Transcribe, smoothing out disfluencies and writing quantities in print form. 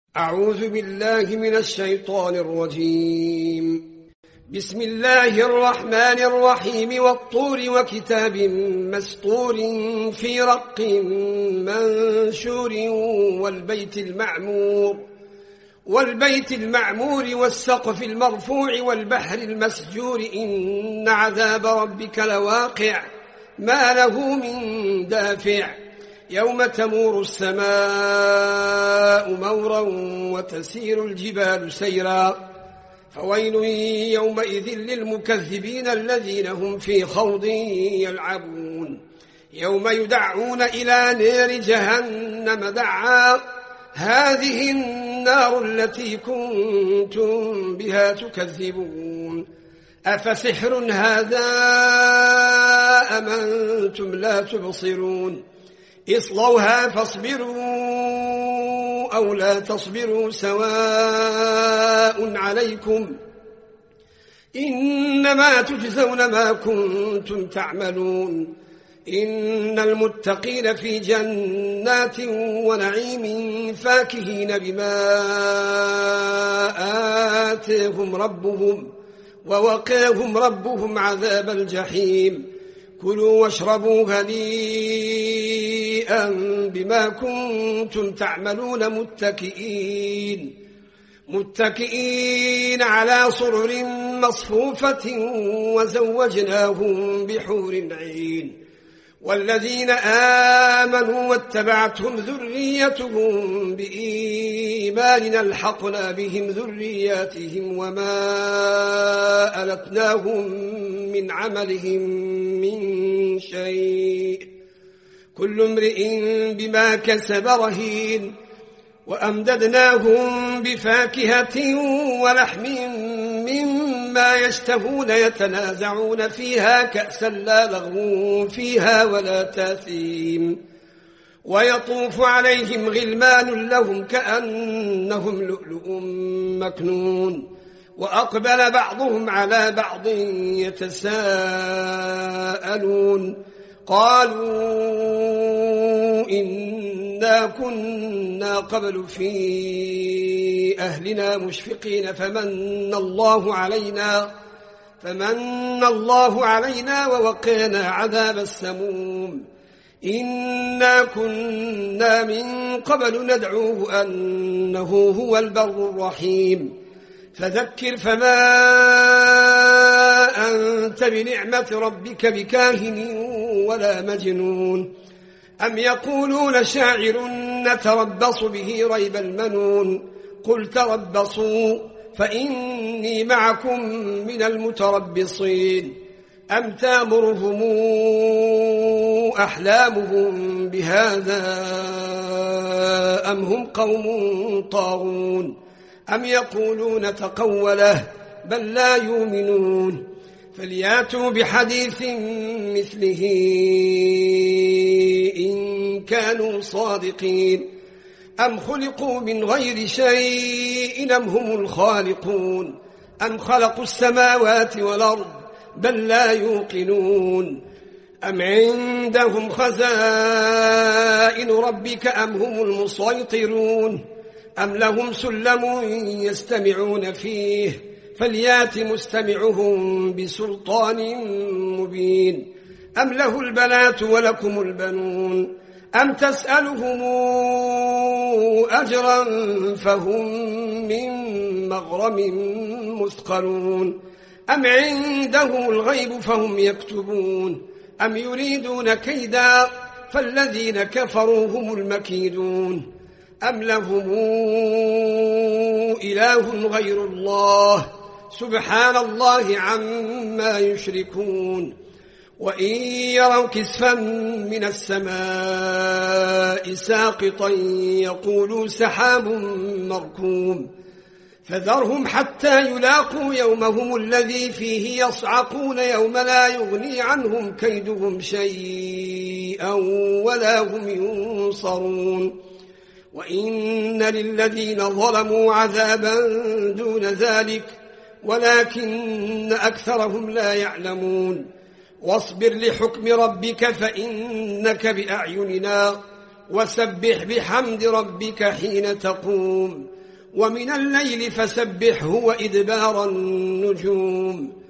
أعوذ بالله من الشيطان الرجيم. بسم الله الرحمن الرحيم. والطور وكتاب مسطور في رق منشور والبيت المعمور والسقف المرفوع والبحر المسجور إن عذاب ربك لواقع ما له من دافع يوم تمور السماء مورا وتسير الجبال سيرا فويل يومئذ للمكذبين الذين هم في خوض يلعبون يوم يدعون إلى نار جهنم دعا هذه النار التي كنتم بها تكذبون أفسحر هذا أم أنتم لا تبصرون اصلوها فاصبروا أو لا تصبروا سواء عليكم إنما تجزون ما كنتم تعملون إن المتقين في جنات ونعيم فاكهين بما آتاهم ربهم ووقاهم ربهم عذاب الجحيم كلوا واشربوا هنيئا بما كنتم تعملون متكئين على سرر مصفوفة وزوجناهم بحور عين والذين آمنوا واتبعتهم ذريتهم بإيمان ألحقنا بهم ذرياتهم وما ألتناهم من عملهم من شيء كل امرئ بما كسب رهين وأمددناهم بفاكهة ولحم مما يشتهون يتنازعون فيها كأسا لا لغو فيها ولا تاثيم ويطوف عليهم غلمان لهم كأنهم لؤلؤ مكنون وأقبل بعضهم على بعض يتساءلون قالوا إنا كنا قبل في أهلنا مشفقين فمن الله علينا ووقينا عذاب السموم إنا كنا من قبل ندعوه أنه هو البر الرحيم فذكر فما أنت بنعمة ربك بكاهن ولا مجنون أم يقولون شاعر نتربص به ريب المنون قل تربصوا فإني معكم من المتربصين أم تامرهم أحلامهم بهذا أم هم قوم طاغون أم يقولون تقوله بل لا يؤمنون فلياتوا بحديث مثله إن كانوا صادقين أم خلقوا من غير شيء أم هم الخالقون أم خلقوا السماوات والأرض بل لا يوقنون أم عندهم خزائن ربك أم هم المسيطرون أم لهم سلم يستمعون فيه فليات مستمعهم بسلطان مبين أم له البنات ولكم البنون أم تسألهم أجرا فهم من مغرم مثقلون أم عندهم الغيب فهم يكتبون أم يريدون كيدا فالذين كفروا هم المكيدون أم لهم إله غير الله سبحان الله عما يشركون وإن يروا كسفا من السماء ساقطا يقولوا سحاب مركوم فذرهم حتى يلاقوا يومهم الذي فيه يصعقون يوم لا يغني عنهم كيدهم شيئا ولا هم ينصرون وإن للذين ظلموا عذابا دون ذلك ولكن أكثرهم لا يعلمون واصبر لحكم ربك فإنك بأعيننا وسبح بحمد ربك حين تقوم ومن الليل فسبحه وإدبار النجوم